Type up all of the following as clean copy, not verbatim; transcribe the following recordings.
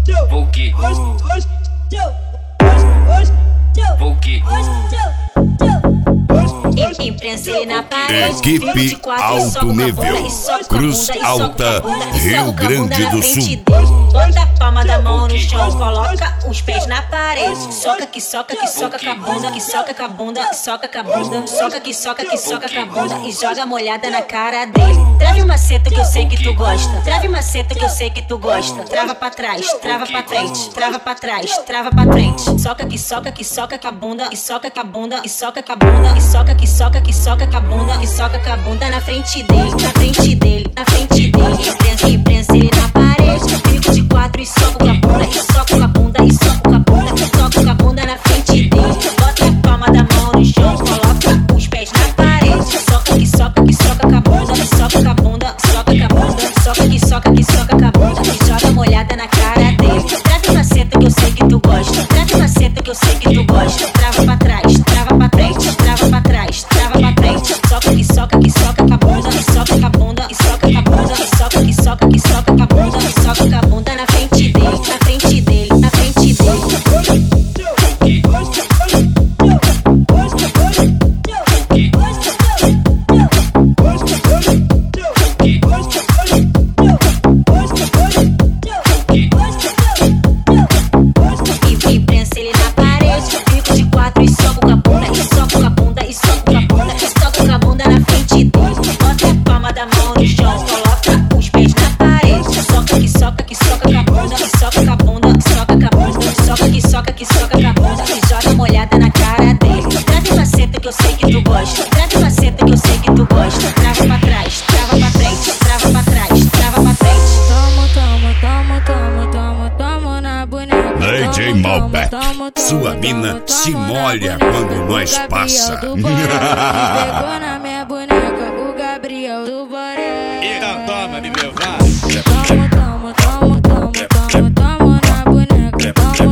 Imprensei na parede. Equipe Alto Nível, Cruz Alta, Rio Grande do Sul. Bota a palma da mão no chão, coloca os pés na parede. Soca que soca com a bunda, que soca com a bunda, soca com a bunda. Soca que soca com a bunda e joga molhada na cara dele. Trave uma seta que eu sei que tu gosta. Trave uma seta que eu sei que tu gosta. Trava pra trás, trava pra frente. Trava pra trás, trava pra frente. Soca com a bunda, e soca com a bunda, e soca com a bunda, e soca com a bunda, e soca com a bunda na frente dele, na frente dele, na frente dele. Prensa ele na parede, fico de quatro e soco com a bunda, e soco com a bunda, e soco com a bunda, e soco com a bunda na frente dele. Bota a palma da mão no chão, coloca os pés na parede. Soca com a bunda, e soca com a bunda, soca com a bunda, soca com a bunda, e joga molhada na cara dele. Trava uma seta que eu sei que tu gosta. Trava uma seta que eu sei que tu gosta. Trava pra trás, trava pra frente, trava pra trás, trava pra frente. Soca com a bunda, e soca com a bunda, e soca com a bunda, e soca com a bunda, e soca com a bunda na frente dele, na frente dele, na frente dele. DJ Malbec, sua mina se molha quando nós passa. Pegou na minha boneca, o Gabriel do Borel. Então toma, me levar. Tamo na boneca.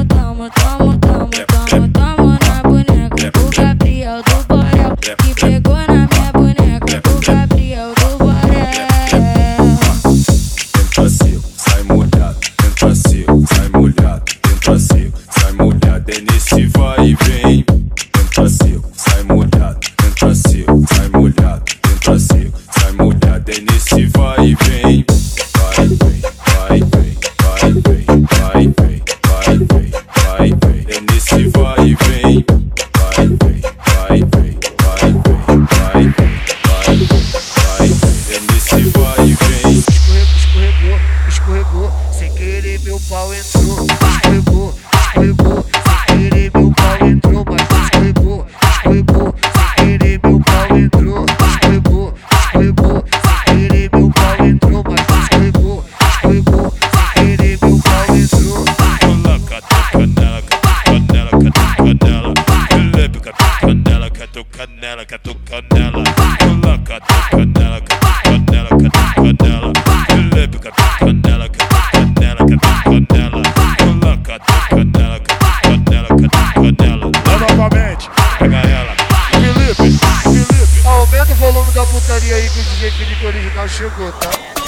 Tamo na boneca, o Gabriel do Borel. Que pegou na minha boneca, o Gabriel do Borel. Entra seco, sai molhado. Entra seco, sai molhado. Entra seco, sai molhado. É nesse vai e vem. Entra seco, sai molhado. Entra seco, sai molhado. Entra seco, sai molhado. É nesse vai e vem. Vai, vem, vai, vem, vai, vem, vai, vem, vai, vem, vai, vem. É nesse vai e vem. Vai, vem, vai, vem, vai, vem, vai, vem, vai, vem, vai, vem. É nesse vai e vem. Escorregou, sem querer meu pau entrou. Escorregou, sem querer meu pau entrou. Mas escorregou, sem querer meu pau entrou. Escorregou, sem querer meu pau entrou. Mas escorregou, sem querer meu pau entrou. Coloca a canela, canela. Felipe, canela, canela. Coloca a canela, canela. Felipe, canela, canela. Coloca a canela, canela. Novamente, pega ela. Felipe, aumenta o volume da putaria aí que o DJ Felipe original chegou, tá?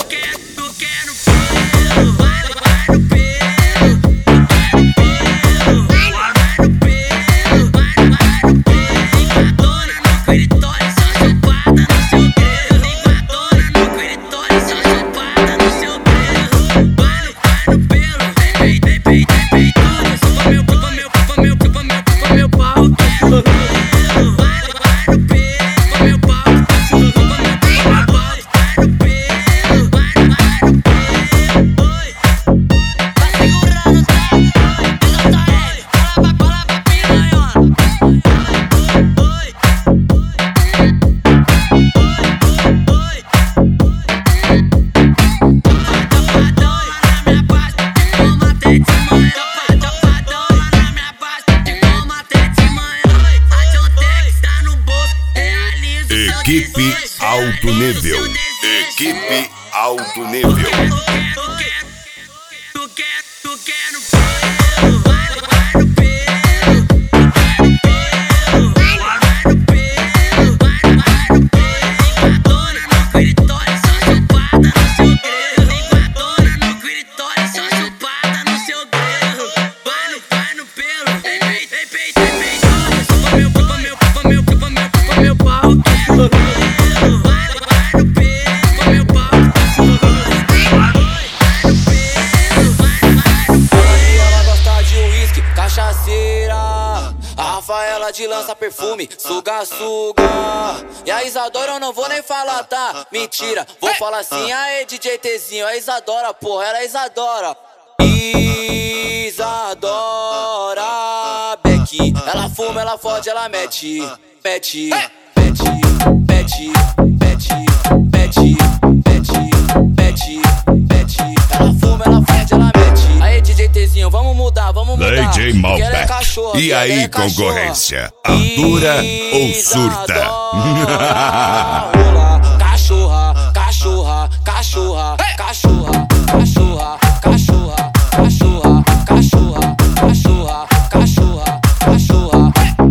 Equipe Alto Nível. Equipe Alto Nível. Tu quer no pelo, vai no pelo. Vai no pelo, vai no pelo. Ligadona no clitóris, só chupada no seu grelo. Ligadona no clitóris, só chupada no seu grelo. pode lançar perfume, suga, suga. E a Isadora eu não vou nem falar, tá? Mentira, vou falar assim, aê DJ Tzinho, a Isadora, porra, ela é Isadora. Isadora Beck, ela fuma, ela fode, ela mete, mete, mete, mete, mete, mete, mete, mete, mete. Ela fuma, ela fode, ela mete. Aí DJ Tzinho, vamos mudar, vamos mudar. DJ Malbec. E aí, concorrência? Atura ou surta? Cachorra, cachorra, cachorra, cachorra, cachorra, cachorra, cachorra, cachorra, cachorra, cachorra, cachorra.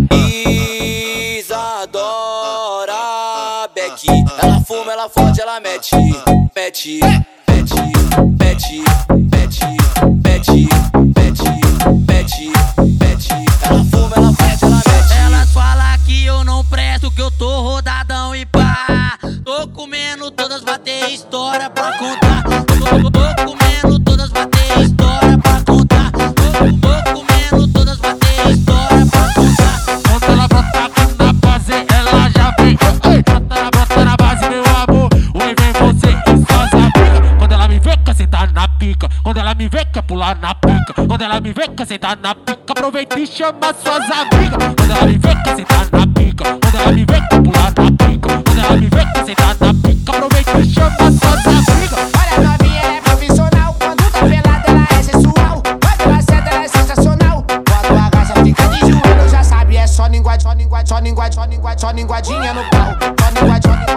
Isadora Beck, ela fuma, ela fode, ela mete, mete, mete, mete, mete, mete, mete, mete, mete. Ela fuma, ela fode, ela mete. Elas falam que eu não presto, que eu tô rodadão e pá. Tô comendo todas, bater história pra contar. Tô comendo todas, bater história pra contar. Tô comendo todas, bater história pra contar. Quando ela brota na base, ela já vem. Quando ela brota na base, meu amor, oi, vem você e suas amigas. Quando ela me vê, quer sentar na pica. Quando ela me vê, quer pular na pica. Quando ela me vê, quer sentar na pica. Aproveita e chama suas amigas. Quando ela me vê, quer sentar na pica. Quando ela me vê, quer pular na pica. Quando ela me vê, quer sentar na pica. Aproveita e chama suas amigas. Olha, novinha, ela é profissional. Quando tá pelada, ela é sensual. Quando ela senta, ela é sensacional. Quando a gaja fica de joelho, já sabe, é só linguadinha, só linguadinha no pau. Só linguadinha.